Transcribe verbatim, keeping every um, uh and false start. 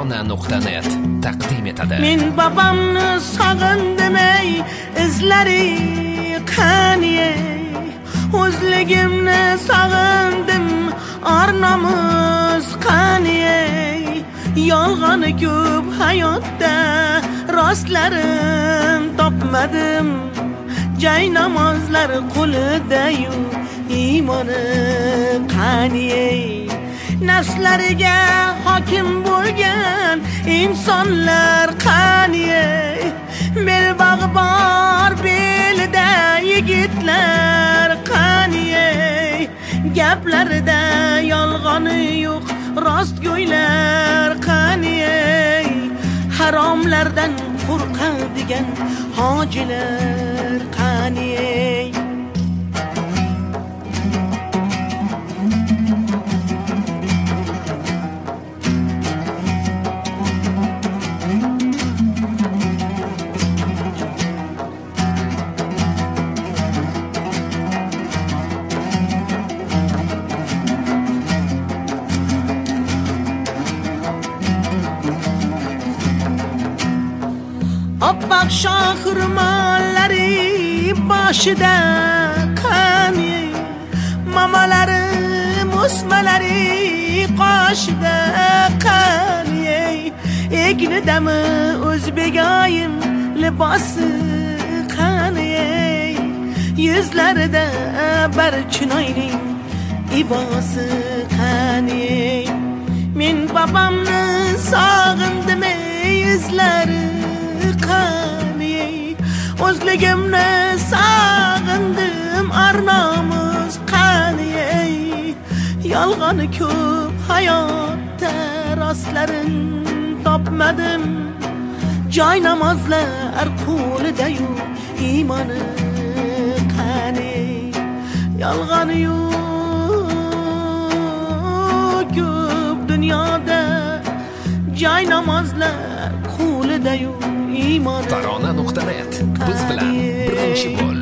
tarona nuqta net taqdim etadi. Men babamni sog'indim ey, izlari qaniye. O'zligimni sog'indim, ar-nomus qaniye. Yolg'oni ko'p hayotda, rostlarim topmadim. Jay namozlar qo'lida-yu, iymoni qaniye. Nafslariga hokim bo'lgan insonlar qaniye. Belbog'i bor belida yigitlar qaniye. Gaplarida yolg'oni yo'q, rostgo'ylar qaniye. Haromlardan qo'rqadigan hojilar qaniye. Oppoq shohirmonlari boshida qani, mamalari musmalari qoshida qani. Egnidami o'zbegoyim libosi qani. Yuzlarida barchinoyning ibosi qani. Men babamni sog'indim ey, izlari qani. O'zligimni sog'indim, ar-nomus qani. Yolg'oni ko'p hayotda, rostlarin topmadim. Joy namozlar qo'lida-yu, iymoni qani. Yolg'oni yo'q ko'p dunyoda, joy namozlar qo'lida-yu, iymoni. tarona nuqta net biz bilan birinchi bo'l.